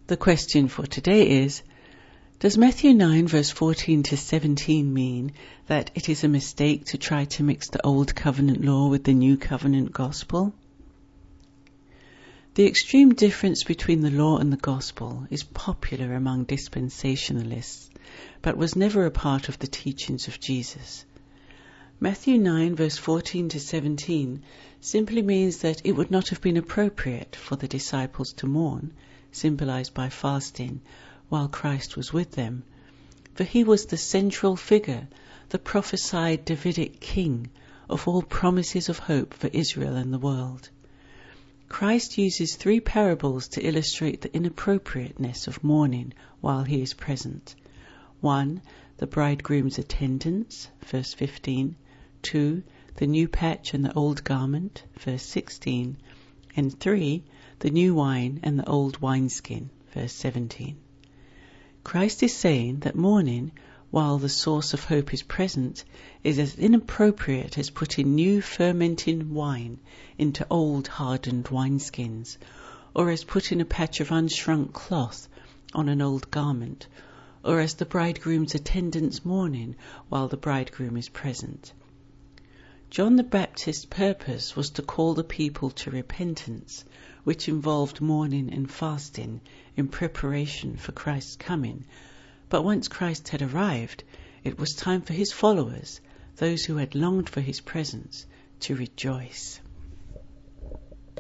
The question for today is, does Matthew 9 verse 14 to 17 mean that it is a mistake to try to mix the Old Covenant law with the New Covenant gospel? The extreme difference between the law and the gospel is popular among dispensationalists, but was never a part of the teachings of Jesus. Matthew 9 verse 14 to 17 simply means that it would not have been appropriate for the disciples to mourn, symbolized by fasting, while Christ was with them, for he was the central figure, the prophesied Davidic king of all promises of hope for Israel and the world. Christ uses 3 parables to illustrate the inappropriateness of mourning while he is present. 1. The bridegroom's attendants, verse 15. 2. The new patch and the old garment, verse 16. And 3. The new wine and the old wineskin, verse 17. Christ is saying that mourning, while the source of hope is present, is as inappropriate as putting new fermenting wine into old hardened wineskins, or as putting a patch of unshrunk cloth on an old garment, or as the bridegroom's attendants mourning while the bridegroom is present. John the Baptist's purpose was to call the people to repentance, which involved mourning and fasting in preparation for Christ's coming. But once Christ had arrived, it was time for his followers, those who had longed for his presence, to rejoice.